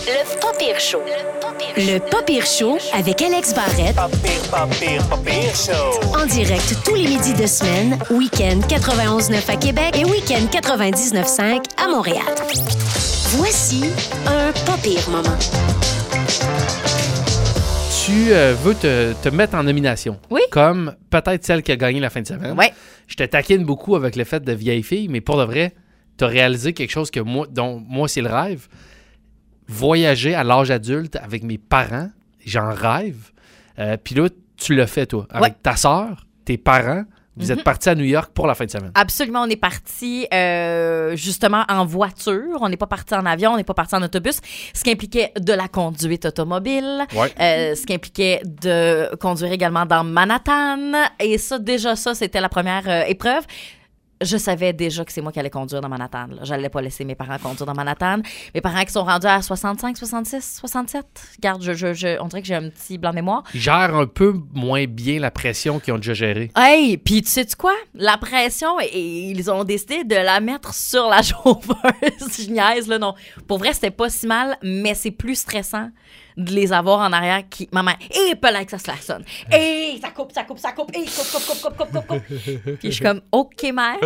Le pas pire show. Le pas pire show avec Alex Barrette. Pas pire show. En direct tous les midis de semaine, week-end 91.9 à Québec et week-end 99.5 à Montréal. Voici un pas pire moment. Tu veux te mettre en nomination. Oui. Comme peut-être celle qui a gagné la fin de semaine. Ouais. Je te taquine beaucoup avec le fait de vieille fille, mais pour de vrai, tu as réalisé quelque chose que dont moi, c'est le rêve. Voyager à l'âge adulte avec mes parents, j'en rêve. Puis là, tu l'as fait, toi. Avec ta sœur, tes parents, vous êtes partis à New York pour la fin de semaine. Absolument, on est partis justement en voiture. On n'est pas partis en avion, on n'est pas partis en autobus, ce qui impliquait de la conduite automobile, ce qui impliquait de conduire également dans Manhattan. Et ça, déjà, c'était la première épreuve. Je savais déjà que c'est moi qui allais conduire dans Manhattan. Je n'allais pas laisser mes parents conduire dans Manhattan. Mes parents qui sont rendus à 65, 66, 67. Regarde, on dirait que j'ai un petit blanc de mémoire. Ils gèrent un peu moins bien la pression qu'ils ont déjà gérée. Hey, puis tu sais quoi? La pression, ils ont décidé de la mettre sur la chauffeuse. Je niaise, là, non. Pour vrai, c'était pas si mal, mais c'est plus stressant de les avoir en arrière qui... Maman, et pelin que ça se klaxonne. Et ça coupe. Et coupe. Puis je suis comme, OK, mère.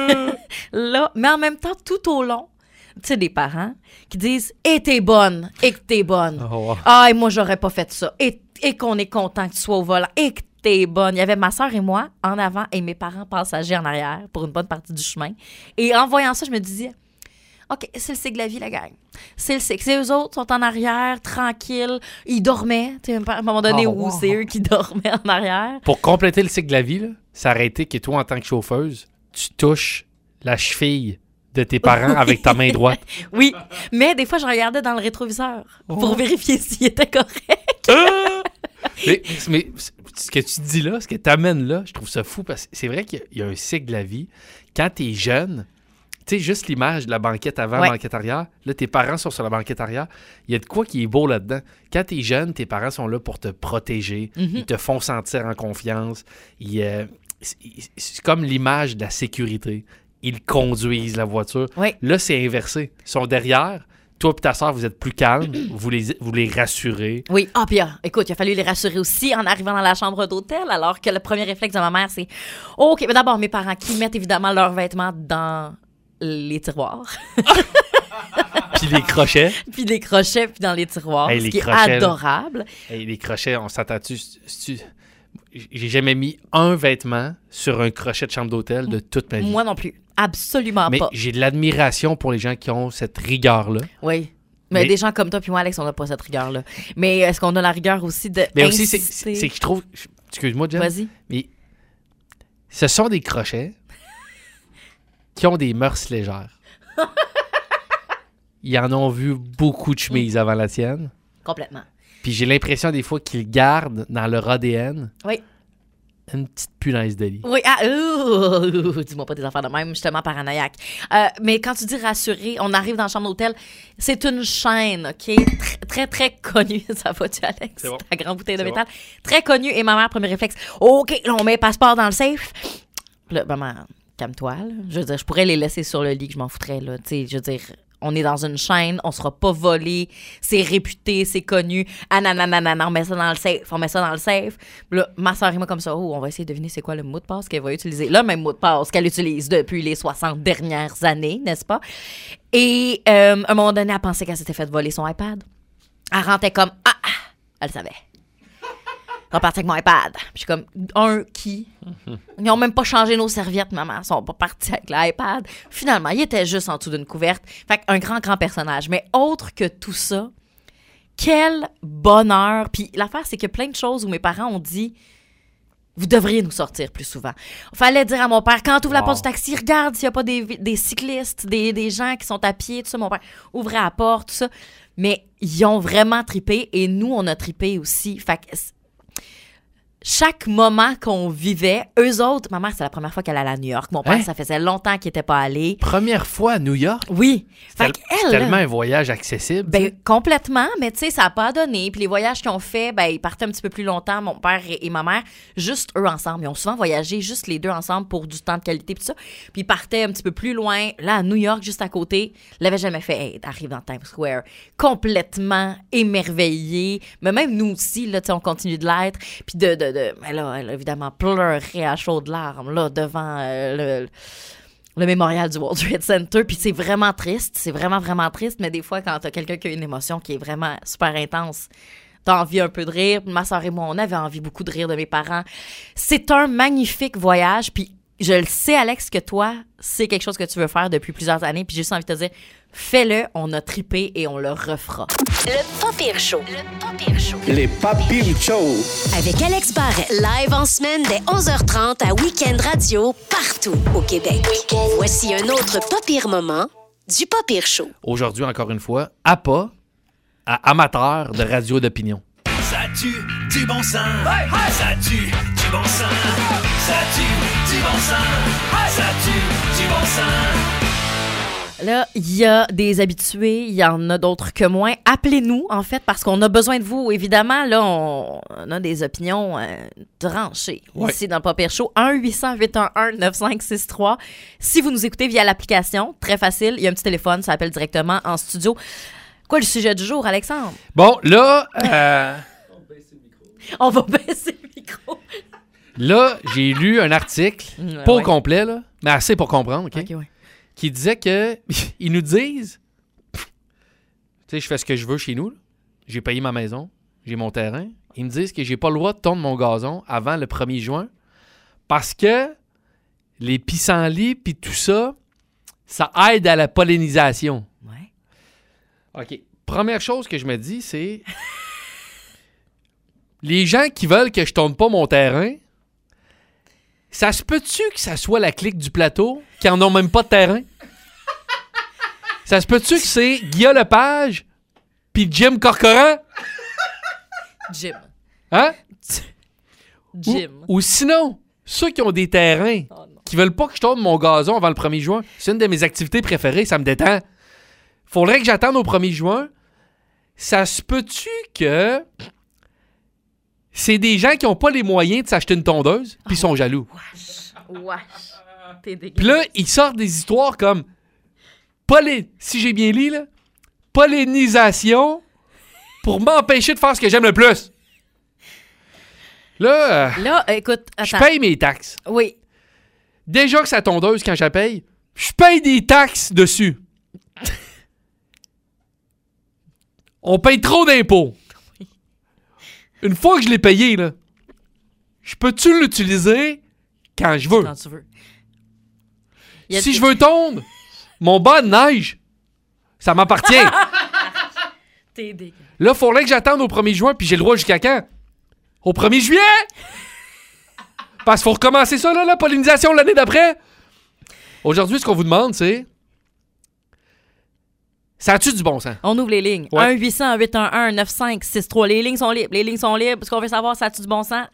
Là, mais en même temps, tout au long, tu sais, des parents qui disent, et t'es bonne. Oh, wow. Ah, et moi, j'aurais pas fait ça. Et qu'on est content que tu sois au volant. Et que t'es bonne. Il y avait ma soeur et moi en avant et mes parents passagers en arrière pour une bonne partie du chemin. Et en voyant ça, je me disais, OK, c'est le cycle de la vie, la gang. C'est le cycle. C'est eux autres sont en arrière, tranquilles. Ils dormaient. Tu sais, à un moment donné où c'est eux qui dormaient en arrière. Pour compléter le cycle de la vie, là, ça aurait été que toi, en tant que chauffeuse, tu touches la cheville de tes parents avec ta main droite. Oui, mais des fois, je regardais dans le rétroviseur pour vérifier s'il était correct. mais ce que tu dis là, ce que tu amènes là, je trouve ça fou parce que c'est vrai qu'il y a un cycle de la vie. Quand tu es jeune, tu sais, juste l'image de la banquette avant, banquette arrière, là, tes parents sont sur la banquette arrière. Il y a de quoi qui est beau là-dedans. Quand tu es jeune, tes parents sont là pour te protéger. Ils te font sentir en confiance. C'est comme l'image de la sécurité. Ils conduisent la voiture. Oui. Là, c'est inversé. Ils sont derrière. Toi et ta soeur, vous êtes plus calmes. Vous les rassurez. Oui. Ah, puis écoute, il a fallu les rassurer aussi en arrivant dans la chambre d'hôtel, alors que le premier réflexe de ma mère, c'est « OK, mais d'abord, mes parents qui mettent évidemment leurs vêtements dans les tiroirs. » Puis les crochets. Puis les crochets, puis dans les tiroirs, Hey, ce les qui crochets, est adorable. Hey, les crochets, on s'entend-tu? J'ai jamais mis un vêtement sur un crochet de chambre d'hôtel de toute ma vie. Moi non plus. Absolument Mais pas. j'ai de l'admiration pour les gens qui ont cette rigueur-là. Oui. Mais des gens comme toi puis moi, Alex, on n'a pas cette rigueur-là. Mais est-ce qu'on a la rigueur aussi de Mais aussi, insister? c'est que je trouve... Excuse-moi, Jen. Vas-y. Mais ce sont des crochets qui ont des mœurs légères. Ils en ont vu beaucoup de chemises avant la tienne. Complètement. Puis j'ai l'impression des fois qu'ils gardent dans leur ADN Oui. une petite punaise de lit. Oui, dis-moi pas des affaires de même, justement paranoïaque. Mais quand tu dis rassurer, on arrive dans la chambre d'hôtel, c'est une chaîne, OK? Très, très connue. Ça va-tu, Alex? C'est bon. Ta grande bouteille de C'est métal. Très connue. Et ma mère, premier réflexe, OK, là, on met le passeport dans le safe. Puis là, maman, calme-toi, là. Je veux dire, je pourrais les laisser sur le lit, que je m'en foutrais, là. Tu sais, je veux dire... On est dans une chaîne, on sera pas volé, c'est réputé, c'est connu. Ah non, on met ça dans le safe, Puis là, ma soeur et moi comme ça, on va essayer de deviner c'est quoi le mot de passe qu'elle va utiliser. Le même mot de passe qu'elle utilise depuis les 60 dernières années, n'est-ce pas? Et à un moment donné, elle pensait qu'elle s'était fait voler son iPad. Elle rentrait comme, elle savait. Reparti avec mon iPad. Puis je suis comme, qui? Ils n'ont même pas changé nos serviettes, maman. Ils sont pas partis avec l'iPad. Finalement, il était juste en dessous d'une couverte. Fait qu'un grand personnage. Mais autre que tout ça, quel bonheur. Puis l'affaire, c'est qu'il y a plein de choses où mes parents ont dit, vous devriez nous sortir plus souvent. Il fallait dire à mon père, quand tu ouvres la porte du taxi, regarde s'il n'y a pas des cyclistes, des gens qui sont à pied, tout ça. Mon père ouvrait la porte, tout ça. Mais ils ont vraiment trippé et nous, on a trippé aussi. Fait que chaque moment qu'on vivait, eux autres, ma mère, c'est la première fois qu'elle allait à New York. Mon père, Hein? ça faisait longtemps qu'il n'était pas allé. Première fois à New York. Oui. C'est Fait qu'elle, tellement là, un voyage accessible. ben, complètement, mais tu sais, ça n'a pas donné. Puis les voyages qu'ils ont fait, ben, ils partaient un petit peu plus longtemps, mon père et ma mère, juste eux ensemble. Ils ont souvent voyagé, juste les deux ensemble pour du temps de qualité, puis tout ça. Puis ils partaient un petit peu plus loin, là, à New York, juste à côté. Ils l'avaient jamais fait. Hey, t'arrives dans Times Square, complètement émerveillé. Mais même nous aussi, là, tu sais, on continue de l'être. Puis ben là, elle a évidemment pleuré à chaudes larmes, là, devant le mémorial du World Trade Center. Puis c'est vraiment triste. C'est vraiment, vraiment triste. Mais des fois, quand t'as quelqu'un qui a une émotion qui est vraiment super intense, t'as envie un peu de rire. Ma soeur et moi, on avait envie beaucoup de rire de mes parents. C'est un magnifique voyage. Puis je le sais, Alex, que toi, c'est quelque chose que tu veux faire depuis plusieurs années. Puis j'ai juste envie de te dire, fais-le. On a trippé et on le refera. Le Pas Pire Show. Les Pas Pire Show. Avec Alex Barrette, live en semaine dès 11h30 à Week-end Radio, partout au Québec. Voici un autre Pas Pire moment du Pas Pire Show. Aujourd'hui, encore une fois, APA, à amateur de radio d'opinion. Ça tue du bon sens. Ça tue du bon sens. Ça tue du bon sens. Ça tue du bon sens. Là, il y a des habitués, il y en a d'autres que moins. Appelez-nous, en fait, parce qu'on a besoin de vous. Évidemment, là, on a des opinions tranchées Ouais. ici dans le Pas Pire Show. 1-800-811-9563. Si vous nous écoutez via l'application, très facile, il y a un petit téléphone, ça appelle directement en studio. Quoi le sujet du jour, Alexandre? Bon, là, On va baisser le micro. là, j'ai lu un article, pas au Ouais. complet, là, mais assez pour comprendre, OK? OK, ouais. Qui disait que ils nous disent, tu sais, je fais ce que je veux chez nous, là. J'ai payé ma maison, j'ai mon terrain. Ils me disent que j'ai pas le droit de tondre mon gazon avant le 1er juin parce que les pissenlits puis tout ça, ça aide à la pollinisation. Ouais. OK. Première chose que je me dis, c'est les gens qui veulent que je tourne pas mon terrain, ça se peut-tu que ça soit la clique du plateau qui en ont même pas de terrain? Ça se peut-tu que c'est Guillaume Lepage puis Jim Corcoran? Jim. Hein? Jim. Ou sinon, ceux qui ont des terrains Oh non. qui veulent pas que je tourne mon gazon avant le 1er juin, c'est une de mes activités préférées, ça me détend. Faudrait que j'attende au 1er juin. Ça se peut-tu que c'est des gens qui ont pas les moyens de s'acheter une tondeuse puis ils sont jaloux? Wesh. T'es dégueulasse. Puis là, ils sortent des histoires comme si j'ai bien lu, là, pollinisation pour m'empêcher de faire ce que j'aime le plus. Là, Là, écoute, je attends. paye mes taxes. Oui. Déjà que sa tondeuse, quand je la paye, je paye des taxes dessus. On paye trop d'impôts. Une fois que je l'ai payé, là, je peux-tu l'utiliser quand je veux? Quand tu veux. Il y a Si des- je veux tondre mon bas de neige, ça m'appartient. T'es dégueulasse. Là, il faudrait que j'attende au 1er juin, puis j'ai le droit jusqu'à quand? Au 1er juillet? Parce qu'il faut recommencer ça, là, la pollinisation l'année d'après. Aujourd'hui, ce qu'on vous demande, c'est... Ça a-tu du bon sens? On ouvre les lignes. Ouais. 1-800-811-9563. Les lignes sont libres. Les lignes sont libres. Parce qu'on veut savoir si ça a-tu du bon sens.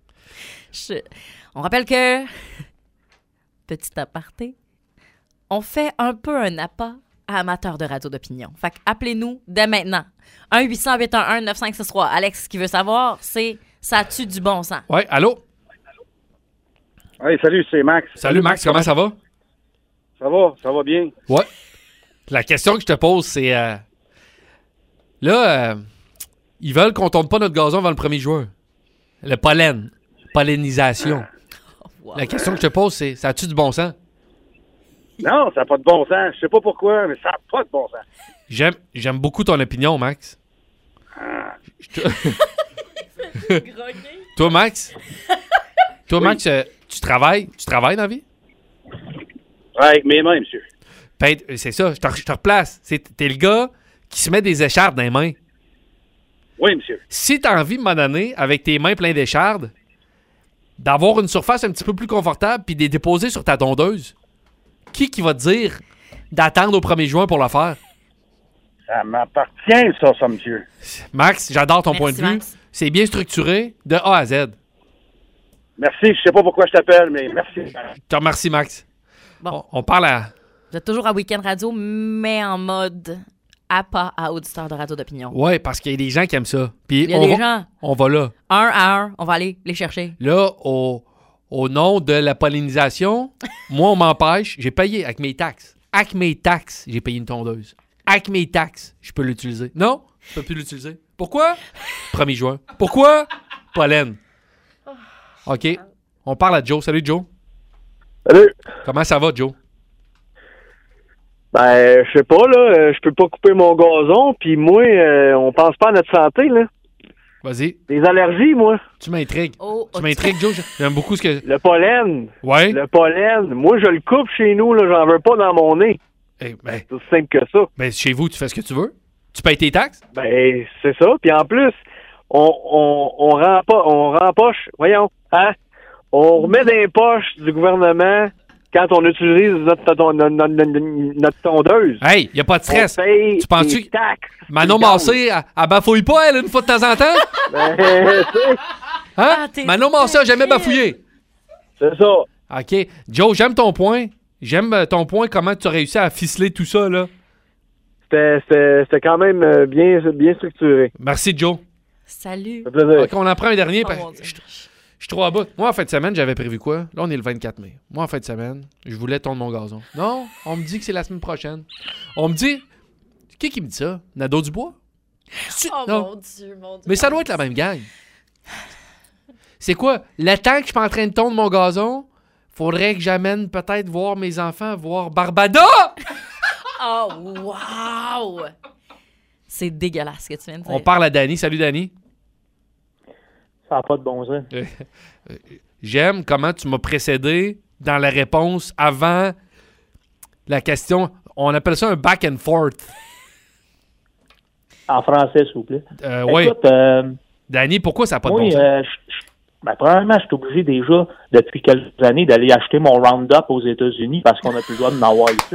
On rappelle que... Petit aparté. On fait un peu un appât à amateurs de radio d'opinion. Fait que appelez-nous dès maintenant. 1-800-811-9563. Alex, ce qu'il veut savoir, c'est ça a-tu du bon sens? Ouais, allô? Hey, salut, c'est Max. Salut Max, comment ça va? Ça va bien. Ouais. La question que je te pose, c'est... ils veulent qu'on tourne pas notre gazon avant le 1er juin. Le pollen. Pollinisation. Wow. La question que je te pose, c'est... Ça a-tu du bon sens? Non, ça n'a pas de bon sens. Je sais pas pourquoi, mais ça n'a pas de bon sens. J'aime beaucoup ton opinion, Max. Toi, Max? Toi, Oui. Max, tu travailles dans la vie? Ouais, avec mes mains, monsieur. Ben, c'est ça, je te replace. T'es le gars qui se met des échardes dans les mains. Oui, monsieur. Si t'as envie, de m'en donner, avec tes mains pleines d'échardes, d'avoir une surface un petit peu plus confortable puis de les déposer sur ta tondeuse, qui va te dire d'attendre au 1er juin pour le faire? Ça m'appartient, ça, monsieur. Max, j'adore ton Merci, point de vue. Max. C'est bien structuré de A à Z. Merci, je sais pas pourquoi je t'appelle, mais merci. Je te remercie, Max. Bon. On parle à... Vous êtes toujours à Week-end Radio, mais en mode appât à auditeurs de radio d'opinion. Ouais, parce qu'il y a des gens qui aiment ça. Puis Il y a des gens, on va là. un à un, on va aller les chercher. Là, au nom de la pollinisation, moi, on m'empêche. J'ai payé avec mes taxes. Avec mes taxes, j'ai payé une tondeuse. Avec mes taxes, je peux l'utiliser. Non, je peux plus l'utiliser. Pourquoi? 1er juin. Pourquoi? Pollen. OK. On parle à Joe. Salut, Joe. Salut. Comment ça va, Joe? Ben, je sais pas, là, je peux pas couper mon gazon, puis moi, on pense pas à notre santé, là. Vas-y. Des allergies, moi. Tu m'intrigues. Oh, Tu m'intrigues, Joe. J'aime beaucoup ce que... Le pollen. Ouais? Le pollen. Moi, je le coupe chez nous, là, j'en veux pas dans mon nez. Eh, ben, C'est aussi simple que ça. ben, chez vous, tu fais ce que tu veux. Tu payes tes taxes? Ben, c'est ça. Puis en plus, on rempoche, voyons, hein? On remet dans les poches du gouvernement quand on utilise notre tondeuse. Hey, y a pas de stress. On paye Tu penses-tu des taxes. Manon Massé, elle bafouille pas, elle, une fois de temps en temps? Ben, c'est Hein? Ah, t'es Manon Massé a jamais tranquille. bafouillé. c'est ça. OK. Joe, j'aime ton point. J'aime ton point, comment tu as réussi à ficeler tout ça, là. C'était quand même bien structuré. Merci, Joe. Salut. Ça fait plaisir. OK, on en prend un dernier. Oh, parce- mon Dieu. Je suis trop à bout. Moi, en fin de semaine, j'avais prévu quoi? Là, on est le 24 mai. Moi, en fin de semaine, je voulais tondre mon gazon. Non, on me dit que c'est la semaine prochaine. On me dit... Qui me dit ça? Nadeau Dubois? Oh Non. mon Dieu, mon Dieu. Mais ça doit être la même gang. C'est quoi? Le temps que je suis pas en train de tondre mon gazon, faudrait que j'amène peut-être voir mes enfants voir Barbada! Oh, wow! C'est dégueulasse ce que tu viens de dire. On parle à Dani. Salut, Dani. Ça n'a pas de bon sens. J'aime comment tu m'as précédé dans la réponse avant la question. On appelle ça un back and forth. En français, s'il vous plaît. Oui. Écoute, Dani, pourquoi ça n'a pas de moi, bon sens? premièrement, je suis obligé déjà, depuis quelques années, d'aller acheter mon Roundup aux États-Unis parce qu'on n'a plus le droit de m'avoir ici.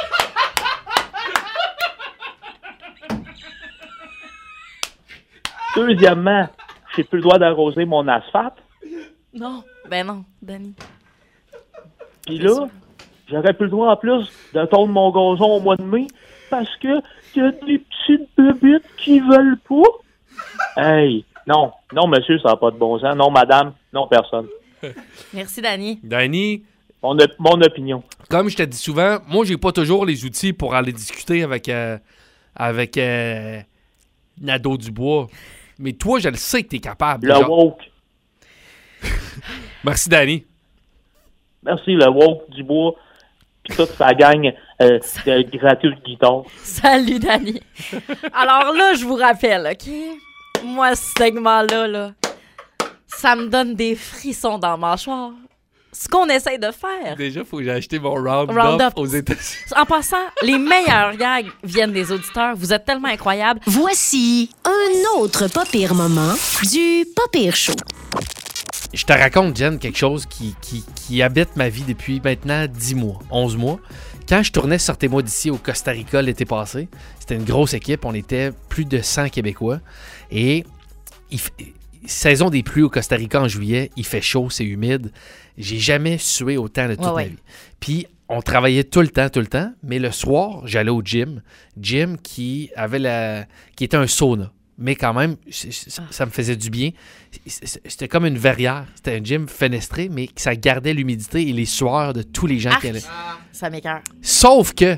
Deuxièmement, j'ai plus le droit d'arroser mon asphalte. Non, ben non, Dani. Puis là, j'aurais plus le droit en plus de tondre mon gazon au mois de mai parce que y a des petites bébites qui veulent pas. Hey, non, monsieur, ça n'a pas de bon sens. Non, madame, non, personne. Merci, Dani. Dani, Mon opinion. comme je te dis souvent, moi, j'ai pas toujours les outils pour aller discuter avec Nadeau Dubois. Mais toi, je le sais que t'es capable. Le Genre- woke. Merci, Dani. Merci, le woke du bois. Puis toute sa gang de gratuit de guitare. Salut, Dani. Alors là, je vous rappelle, OK? Moi, ce segment-là, là, ça me donne des frissons dans ma mâchoire. Ce qu'on essaie de faire. Déjà, il faut que j'ai acheté mon Roundup Roundup. aux États-Unis. En passant, les meilleurs gags viennent des auditeurs. Vous êtes tellement incroyables. Voici un autre pas pire moment du pas pire show. Je te raconte, Jen, quelque chose qui habite ma vie depuis maintenant 10 mois, 11 mois. Quand je tournais Sortez-moi d'ici au Costa Rica l'été passé, c'était une grosse équipe, on était plus de 100 Québécois. Et saison des pluies au Costa Rica en juillet, il fait chaud, c'est humide. J'ai jamais sué autant de toute ma vie. Puis on travaillait tout le temps, mais le soir, j'allais au gym qui était un sauna. Mais quand même, ça me faisait du bien. C'était comme une verrière. C'était un gym fenestré, mais ça gardait l'humidité et les sueurs de tous les gens qui allaient. Ça m'écoeure. Sauf que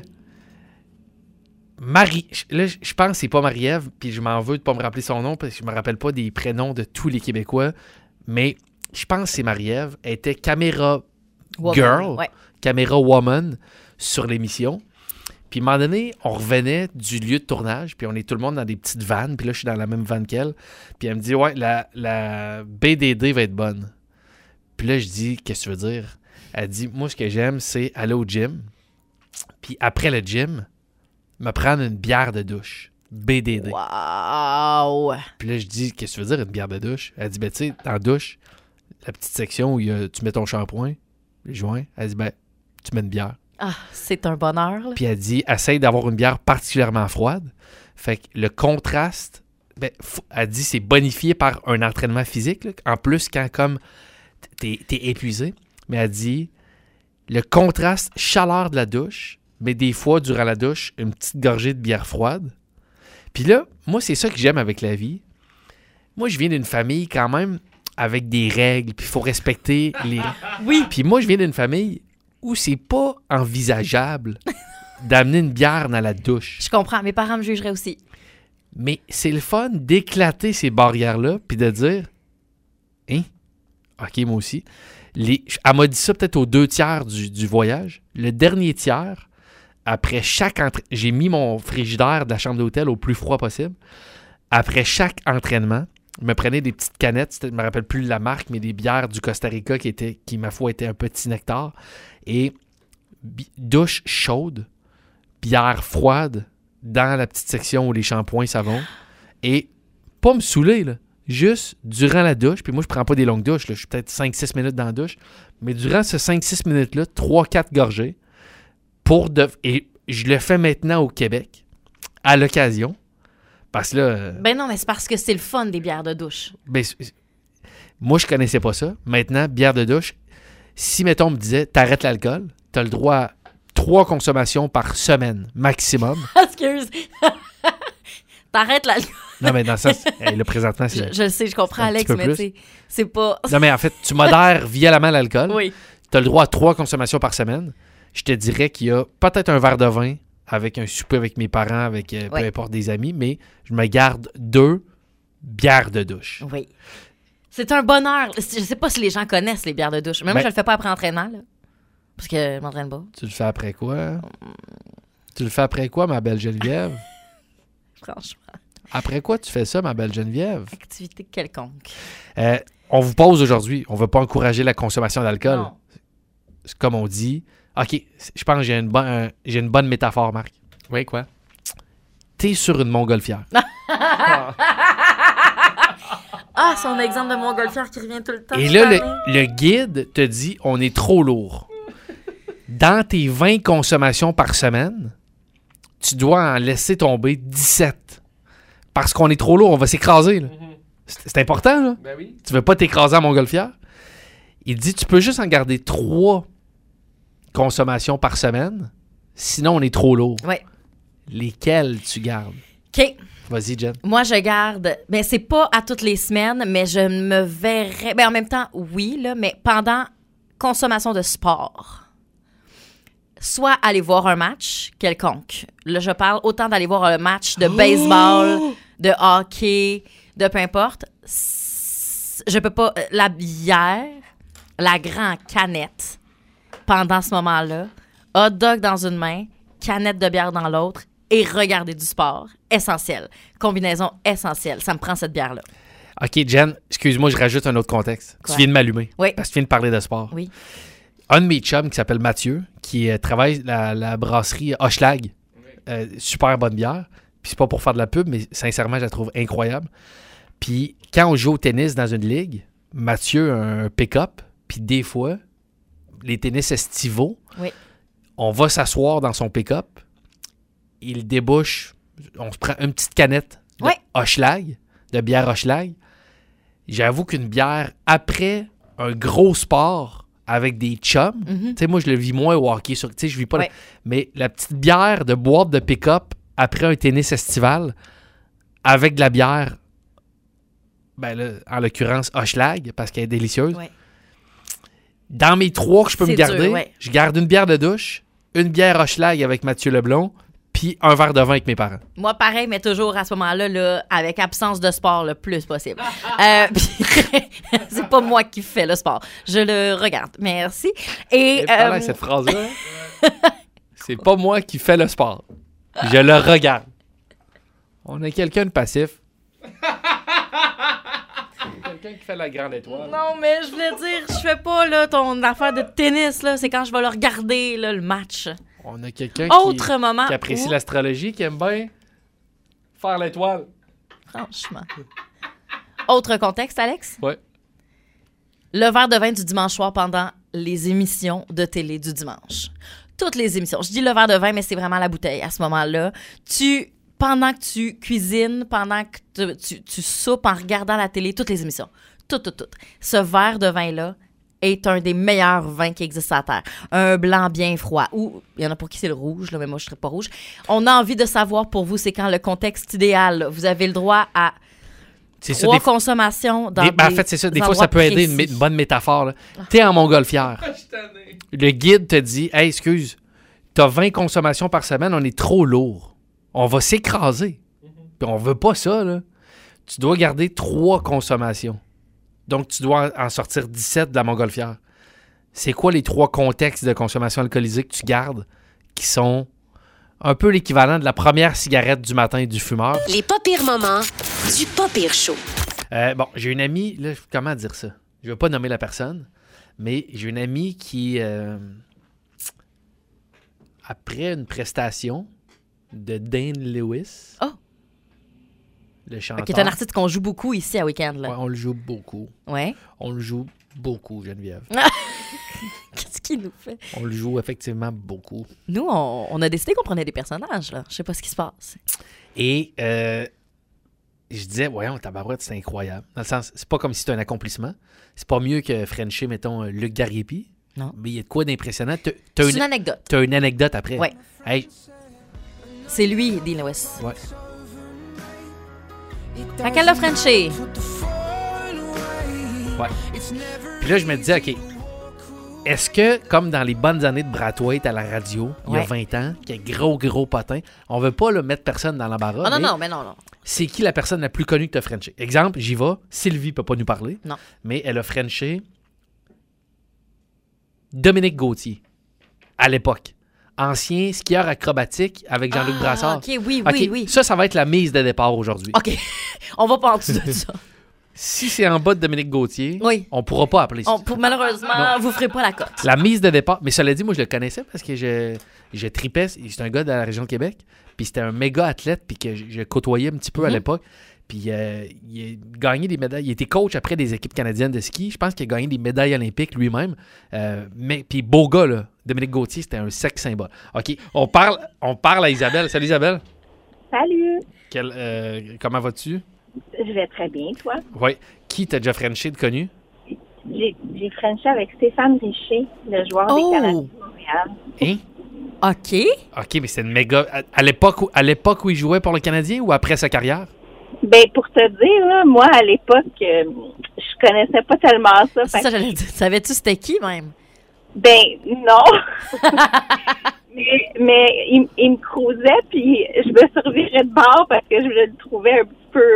là, je pense que c'est pas Marie-Ève, puis je m'en veux de pas me rappeler son nom parce que je me rappelle pas des prénoms de tous les Québécois, mais je pense que c'est Marie-Ève. Elle était caméra girl, Ouais. caméra woman sur l'émission. Puis à un moment donné, on revenait du lieu de tournage, puis on est tout le monde dans des petites vannes, puis là, je suis dans la même vanne qu'elle. Puis elle me dit, ouais, la BDD va être bonne. Puis là, je dis, qu'est-ce que tu veux dire? Elle dit, moi, ce que j'aime, c'est aller au gym, puis après le gym, me prendre une bière de douche. BDD. Wow! Puis là, je dis, qu'est-ce que tu veux dire, une bière de douche? Elle dit, ben, tu sais, dans la douche, la petite section où tu mets ton shampoing, les joints, elle dit, ben, tu mets une bière. Ah, c'est un bonheur, là. Puis elle dit, essaye d'avoir une bière particulièrement froide. Fait que le contraste, ben, elle dit, c'est bonifié par un entraînement physique. Là. En plus, quand comme t'es épuisé. Mais elle dit, le contraste chaleur de la douche, mais des fois, durant la douche, une petite gorgée de bière froide. Puis là, moi, c'est ça que j'aime avec la vie. Moi, je viens d'une famille quand même avec des règles, puis il faut respecter les... Oui. Puis moi, je viens d'une famille où c'est pas envisageable d'amener une bière dans la douche. Je comprends. Mes parents me jugeraient aussi. Mais c'est le fun d'éclater ces barrières-là, puis de dire, hein? OK, moi aussi. Elle m'a dit ça peut-être aux 2/3 du voyage. Le dernier tiers, après chaque j'ai mis mon frigidaire de la chambre d'hôtel au plus froid possible. Après chaque entraînement, je me prenais des petites canettes, je ne me rappelle plus la marque, mais des bières du Costa Rica qui ma foi, étaient un petit nectar. Et douche chaude, bière froide, dans la petite section où les shampoings savons. Et pas me saouler, là. Juste durant la douche, puis moi, je prends pas des longues douches, là, je suis peut-être 5-6 minutes dans la douche, mais durant ces 5-6 minutes-là, 3-4 gorgées, et je le fais maintenant au Québec, à l'occasion, parce que là... Ben non, mais c'est parce que c'est le fun des bières de douche. Ben, moi, je connaissais pas ça. Maintenant, bière de douche, si, mettons, on me disait, t'arrêtes l'alcool, t'as le droit à 3 consommations par semaine, maximum. Excuse. T'arrêtes l'alcool. Non, mais dans ça, là, présentement, c'est... Je le sais, je comprends, Alex, mais tu sais, c'est pas... Non, mais en fait, tu modères violemment l'alcool. Oui. Tu as le droit à 3 consommations par semaine. Je te dirais qu'il y a peut-être un verre de vin avec un souper avec mes parents, avec peu importe des amis, mais je me garde 2 bières de douche. Oui. C'est un bonheur. Je sais pas si les gens connaissent les bières de douche. Même je le fais pas après entraînement, là. Parce que je m'entraîne pas. Tu le fais après quoi? Tu le fais après quoi, ma belle Geneviève? Franchement. Après quoi tu fais ça, ma belle Geneviève? Activité quelconque. On vous pose aujourd'hui. On ne veut pas encourager la consommation d'alcool. Non. C'est comme on dit. OK, je pense que j'ai une bonne métaphore, Marc. Oui, quoi? T'es sur une montgolfière. Ah, son exemple de montgolfière qui revient tout le temps. Et là, le guide te dit, on est trop lourd. Dans tes 20 consommations par semaine, tu dois en laisser tomber 17. Parce qu'on est trop lourd, on va s'écraser. Là. C'est important, là. Ben oui. Tu veux pas t'écraser à montgolfière. Il dit, tu peux juste en garder 3 consommations par semaine, sinon on est trop lourd. Oui. Lesquelles tu gardes? OK. Vas-y, Jen. Moi, je garde... Mais c'est pas à toutes les semaines, mais je me verrais... Ben, en même temps, oui, là, mais pendant consommation de sport. Soit aller voir un match quelconque. Là, je parle autant d'aller voir un match de baseball, de hockey, de peu importe. Je peux pas... La bière, la grande canette, pendant ce moment-là, hot dog dans une main, canette de bière dans l'autre, et regarder du sport, essentiel. Combinaison essentielle. Ça me prend cette bière-là. OK, Jen, excuse-moi, je rajoute un autre contexte. Quoi? Tu viens de m'allumer. Oui. Parce que tu viens de parler de sport. Oui. Un de mes chums qui s'appelle Mathieu, qui travaille la brasserie Hochelag. Super bonne bière. Puis c'est pas pour faire de la pub, mais sincèrement, je la trouve incroyable. Puis quand on joue au tennis dans une ligue, Mathieu a un pick-up. Puis des fois, les tennis estivaux, Oui. on va s'asseoir dans son pick-up. Il débouche, on se prend une petite canette de Oui. Hochelag, de bière Hochelag. J'avoue qu'une bière après un gros sport avec des chums, tu sais, moi je le vis moins au hockey, tu sais, je vis pas. Ouais. Mais la petite bière de boîte de pick-up après un tennis estival avec de la bière, ben là, en l'occurrence Hochelag, parce qu'elle est délicieuse. Ouais. Dans mes 3 que je peux me C'est garder, dur, ouais. je garde une bière de douche, une bière Hochelag avec Mathieu Leblond, puis un verre de vin avec mes parents. Moi, pareil, mais toujours à ce moment-là, là, avec absence de sport le plus possible. C'est pas moi qui fais le sport. Je le regarde. Merci. Et Cette phrase-là, c'est pas moi qui fais le sport. Je le regarde. On a quelqu'un de passif. Quelqu'un qui fait la grande étoile. non, mais je voulais dire, je fais pas là, ton affaire de tennis, là. C'est quand je vais le regarder, là, le match. On a quelqu'un Autre moment qui apprécie où- l'astrologie, qui aime bien faire l'étoile. Franchement. Autre contexte, Alex? Ouais. Le verre de vin du dimanche soir pendant les émissions de télé du dimanche. Toutes les émissions. Je dis le verre de vin, mais c'est vraiment la bouteille à ce moment-là. Pendant que tu cuisines, pendant que tu soupes en regardant la télé, toutes les émissions. Toutes. Ce verre de vin-là, est un des meilleurs vins qui existent à la Terre. Un blanc bien froid. Ou, il y en a pour qui c'est le rouge, là, mais moi, je ne serais pas rouge. On a envie de savoir pour vous, c'est quand le contexte idéal. Vous avez le droit à 3 consommations dans en fait, c'est ça. Des fois, ça peut aider une bonne métaphore. Là. T'es en montgolfière. Le guide te dit, « Hey, excuse, t'as 20 consommations par semaine, on est trop lourd. On va s'écraser. Puis on veut pas ça, là. Tu dois garder 3 consommations. Donc, tu dois en sortir 17 de la montgolfière. C'est quoi les 3 contextes de consommation alcoolisée que tu gardes qui sont un peu l'équivalent de la première cigarette du matin du fumeur? Les pas pires moments du pas pire show. Bon, j'ai une amie, là, comment dire ça? Je ne veux pas nommer la personne, mais j'ai une amie qui, après une prestation de Dane Lewis, le chanteur. Qui est un artiste qu'on joue beaucoup ici à Week-end. Là. Ouais, on le joue beaucoup. Ouais. On le joue beaucoup, Geneviève. Qu'est-ce qu'il nous fait? On le joue effectivement beaucoup. Nous, on a décidé qu'on prenait des personnages. Là. Je sais pas ce qui se passe. Et je disais, voyons, tabarouette, c'est incroyable. Dans le sens, c'est pas comme si c'était un accomplissement. C'est pas mieux que Frencher, mettons, Luc Gariepi. Non. Mais il y a de quoi d'impressionnant. C'est une anecdote. T'as une anecdote après. Oui. Hey. C'est lui, Dean Lewis. Ouais. Fait qu'elle l'a Frenché. Ouais. Puis là, je me disais, OK, est-ce que, comme dans les bonnes années de Brathwaite à la radio, il y a 20 ans, qui est gros potin, on veut pas mettre personne dans l'embarras. Ah non. C'est qui la personne la plus connue que tu as Frenché? Exemple, j'y vais. Sylvie peut pas nous parler. Non. Mais elle a Frenché Dominique Gauthier, à l'époque. Ancien skieur acrobatique avec Jean-Luc Brassard. OK, oui. Ça va être la mise de départ aujourd'hui. OK. On va pas en dessous de ça. Si c'est en bas de Dominique Gauthier, on pourra pas appeler ça. Malheureusement, vous ferez pas la cote. La mise de départ. Mais cela dit, moi, je le connaissais parce que je tripais. C'est un gars de la région de Québec. Puis c'était un méga athlète puis que je côtoyais un petit peu à l'époque. Puis il a gagné des médailles. Il était coach après des équipes canadiennes de ski. Je pense qu'il a gagné des médailles olympiques lui-même. Puis beau gars, là. Dominique Gauthier, c'était un sexe symbole. OK, on parle à Isabelle. Salut Isabelle. Salut. Comment vas-tu? Je vais très bien, toi? Oui. Qui t'a déjà frenché de connu? J'ai frenché avec Stéphane Richer, le joueur des Canadiens de Montréal. Hein? OK, mais c'est une méga... À l'époque où il jouait pour le Canadien ou après sa carrière? Ben, pour te dire, là, moi, à l'époque, je connaissais pas tellement ça. C'est ça, j'allais dire. Savais-tu c'était qui, même? Ben, non. mais il me cruisait, puis je me revirais de bord parce que je le trouvais un petit peu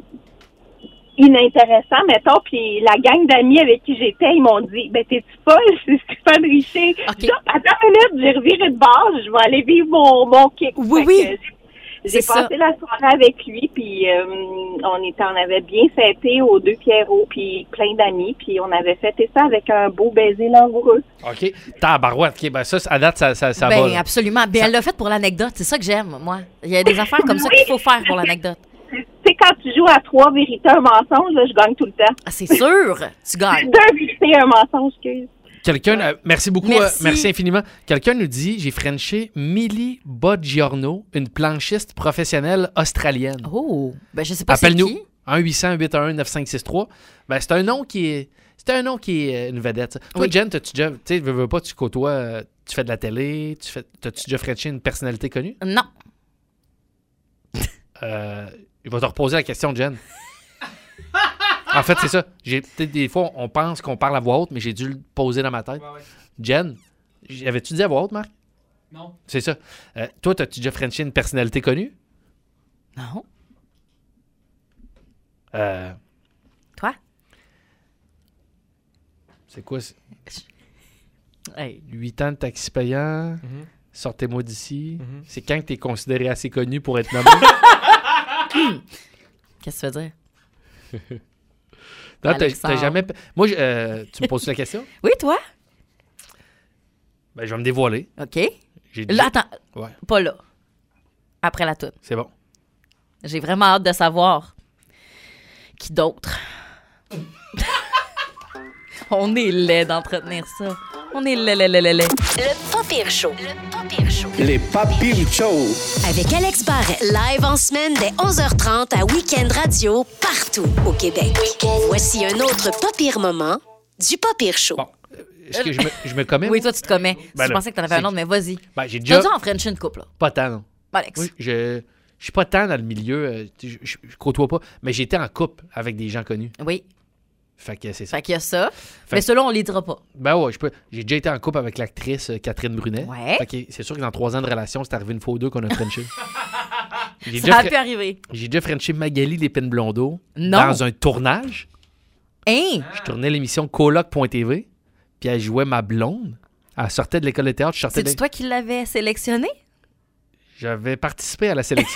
inintéressant, mettons. Puis la gang d'amis avec qui j'étais, ils m'ont dit, ben, t'es-tu folle? C'est Stéphane Richer. Okay. Donc, attends une minute, j'ai reviré de bord, je vais aller vivre mon kick. Oui. J'ai passé la soirée avec lui, puis on avait bien fêté aux Deux Pierrots, puis plein d'amis, puis on avait fêté ça avec un beau baiser langoureux. OK. Tabarouette. OK, ben ça, à date, ça va. Ben, absolument. Ben, elle l'a fait pour l'anecdote. C'est ça que j'aime, moi. Il y a des affaires comme ça qu'il faut faire pour l'anecdote. Tu sais, quand tu joues à 3 vérités, un mensonge, là, je gagne tout le temps. Ah, c'est sûr, tu gagnes. 2 vérités, un mensonge, excuse. Merci beaucoup, merci infiniment. Quelqu'un nous dit, j'ai frenché Millie Boggiorno, une planchiste professionnelle australienne. Oh, ben je sais pas c'est qui. Appelle-nous, 1-800-811-9563. Ben c'est un nom qui est une vedette. Ça. Toi, Jen, t'as-tu déjà, tu sais, veux pas, tu côtoies, tu fais de la télé, t'as-tu déjà frenché une personnalité connue? Non. Je vais te reposer la question, Jen. En fait, c'est ça. Peut-être des fois, on pense qu'on parle à voix haute, mais j'ai dû le poser dans ma tête. Ouais. Jen, avais-tu dit à voix haute, Marc? Non. C'est ça. Toi, t'as-tu déjà frenché une personnalité connue? Non. Toi? C'est quoi? Hey. 8 ans de taxi payant. Sortez-moi d'ici. C'est quand que t'es considéré assez connu pour être nommé? Qu'est-ce que tu veux dire? Non, t'as jamais... Moi, tu me poses la question? Oui, toi? Ben, je vais me dévoiler. OK. Là, attends. Ouais. Pas là. Après la toute. C'est bon. J'ai vraiment hâte de savoir qui d'autre. On est laid d'entretenir ça. On est laid. Le pas pire show. Les pas pires show. Avec Alex Barret, live en semaine dès 11h30 à Week-end Radio, partout au Québec. Voici un autre pas pire moment du Pas Pire Show. Bon, est-ce que je me commets? Oui, toi, tu te commets. Ben Je là, pensais que t'en avais un autre, mais vas-y. Ben, j'ai T'as déjà... déjà en French une couple, là. Pas tant, non. Alex. Oui, je suis pas tant dans le milieu. Je côtoie pas. Mais j'étais en couple avec des gens connus. Oui. Fait que c'est ça. Fait qu'il y a ça. Mais ceux-là, on les dira pas. Ben ouais, j'ai déjà été en couple avec l'actrice Catherine Brunet. Ouais. Fait que c'est sûr que dans 3 ans de relation, c'est arrivé une fois ou deux qu'on a frenché. Ça a pu arriver. J'ai déjà frenché Magali Lépine Blondeau Non. dans un tournage. Hein? Je tournais l'émission Coloc.tv, puis elle jouait ma blonde. Elle sortait de l'école de théâtre. C'est toi qui l'avais sélectionné? J'avais participé à la sélection.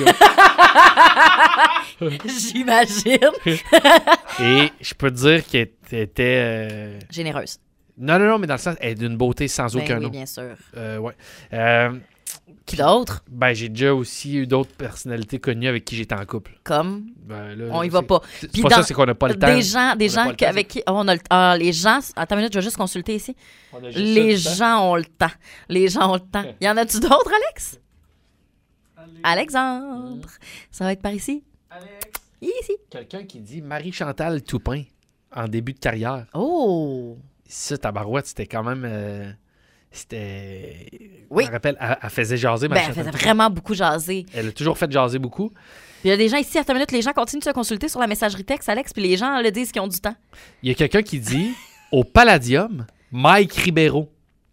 J'imagine. Et je peux te dire qu'elle était... Généreuse. Non, mais dans le sens, elle est d'une beauté sans aucun oui, nom. bien sûr. Ouais. Qui d'autre? Ben, j'ai déjà aussi eu d'autres personnalités connues avec qui j'étais en couple. Comme? Ben, là, On y va pas. C'est Puis pas ça, c'est qu'on n'a pas le temps. Des gens avec qui... on a le... les gens... Attends une minute, je vais juste consulter ici. Les gens ont le temps. Les gens ont le temps. Y en a-tu d'autres, Alex? Alexandre. Ça va être par ici? Ici. Quelqu'un qui dit Marie-Chantal Toupin en début de carrière. Oh! Ça, tabarouette, c'était quand même... c'était... Oui. Je me rappelle, elle faisait jaser Ben, elle Marie-Chantal. faisait vraiment beaucoup jaser. Elle a toujours fait jaser beaucoup. Puis il y a des gens ici, attends une minute, les gens continuent de se consulter sur la messagerie texte, Alex, puis les gens le disent qu'ils ont du temps. Il y a quelqu'un qui dit au Palladium, Mike Ribeiro.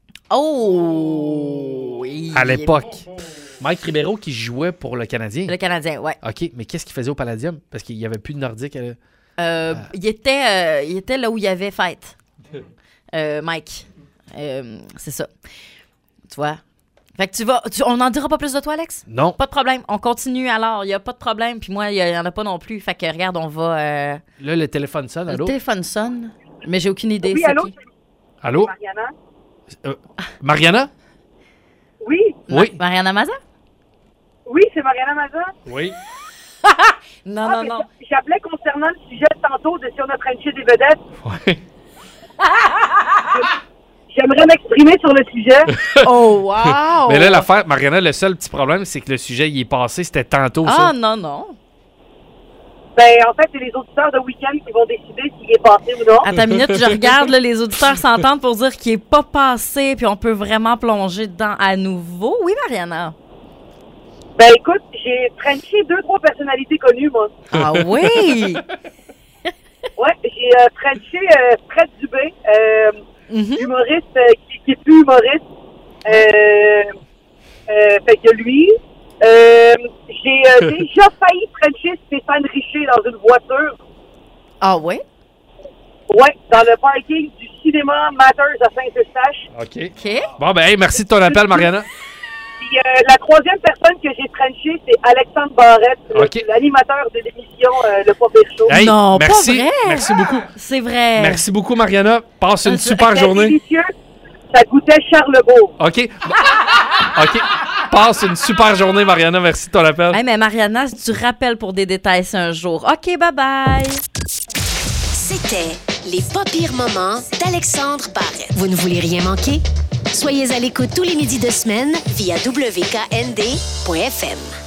Oh! Oui. À l'époque. Mike Ribeiro qui jouait pour le Canadien. Le Canadien, ouais. OK, mais qu'est-ce qu'il faisait au Palladium? Parce qu'il n'y avait plus de Nordique. Il était là où il y avait fête. Mike. C'est ça. Tu vois? Fait que on n'en dira pas plus de toi, Alex? Non. Pas de problème. On continue alors. Il n'y a pas de problème. Puis moi, il n'y en a pas non plus. Fait que regarde, on va... Là, le téléphone sonne. Allô? Le téléphone sonne, mais j'ai aucune idée. Oui, c'est allô? qui. Allô? Mariana? Mariana? Oui, Oui. Mariana Maza? oui, c'est Mariana Mazan. Oui. Non. J'appelais concernant le sujet de tantôt de si on a tranché des vedettes. Ouais. J'aimerais m'exprimer sur le sujet. Oh, wow! Mais là, l'affaire, Mariana, le seul petit problème, c'est que le sujet, il est passé. C'était tantôt, ça. Ah, non. Ben, en fait, c'est les auditeurs de week-end qui vont décider s'il est passé ou non. Attends une minute, je regarde, là, les auditeurs s'entendent pour dire qu'il n'est pas passé, puis on peut vraiment plonger dedans à nouveau. Oui, Mariana? Ben, écoute, j'ai tranché 2-3 personnalités connues, moi. Ah oui? Ouais, j'ai tranché Fred Dubé, Mhm. humoriste qui est plus humoriste. Fait que lui... j'ai déjà failli frencher Stéphane Richer dans une voiture. Ah ouais? Ouais, dans le parking du cinéma Matters à Saint-Eustache. OK. OK. Bon, ben, hey, merci de ton appel, Mariana. Puis la troisième personne que j'ai frenché, c'est Alexandre Barrette, OK. l'animateur de l'émission Le Pas Pire Show. Hey, Non, pas merci. vrai. Merci beaucoup. C'est vrai. Merci beaucoup, Mariana. Passe une super C'était journée. délicieux. Ça goûtait Charlebourg. OK. OK. Passe une super journée, Mariana. Merci de ton appel. Hey, mais Mariana, si tu rappelles pour des détails, c'est un jour. OK, bye-bye. C'était les pas pires moments d'Alexandre Barrette. Vous ne voulez rien manquer? Soyez à l'écoute tous les midis de semaine via WKND.FM.